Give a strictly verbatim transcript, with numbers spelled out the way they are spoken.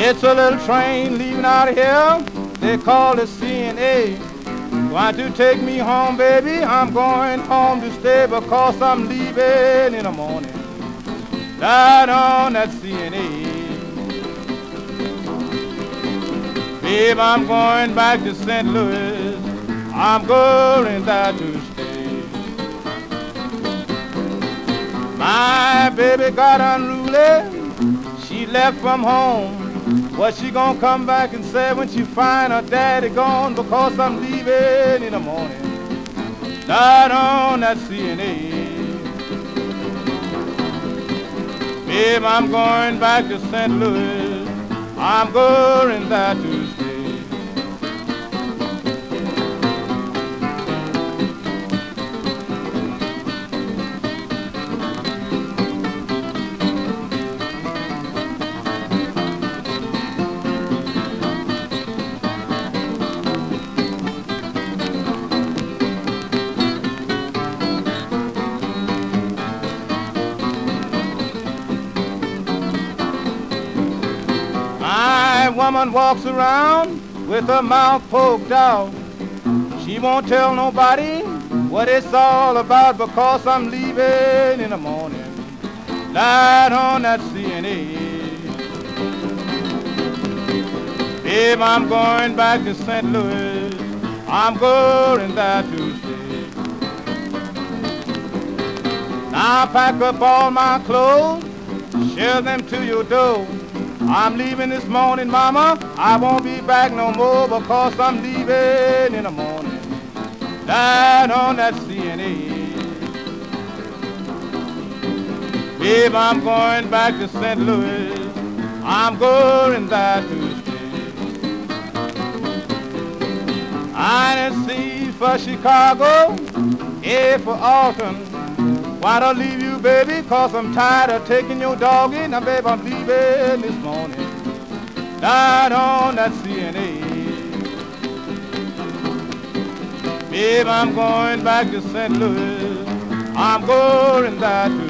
It's a little train leaving out of here. They call it C N A. Going to take me home, baby. I'm going home to stay because I'm leaving in the morning. Right on that C N A. Babe, I'm going back to Saint Louis. I'm going there to stay. My baby got unruly. She left from home. What she gonna come back and say when she find her daddy gone? Because I'm leaving in the morning. Right on that C N A. Babe, I'm going back to Saint Louis. I'm going there to stay. My woman walks around with her mouth poked out. She won't tell nobody what it's all about because I'm leaving in the morning. Right on that C N A. Babe, I'm going back to Saint Louis. I'm going there to stay. Now pack up all my clothes, share them to your door. I'm leaving this morning, mama. I won't be back no more because I'm leaving in the morning. Right on that C N A. Babe, I'm going back to Saint Louis. I'm going there to stay. I didn't see for Chicago, A for Alton. Why don't I leave you, baby, cause I'm tired of taking your dog in. Now, babe, I'm leaving this morning. Right on that C N A. Babe, I'm going back to Saint Louis. I'm going there to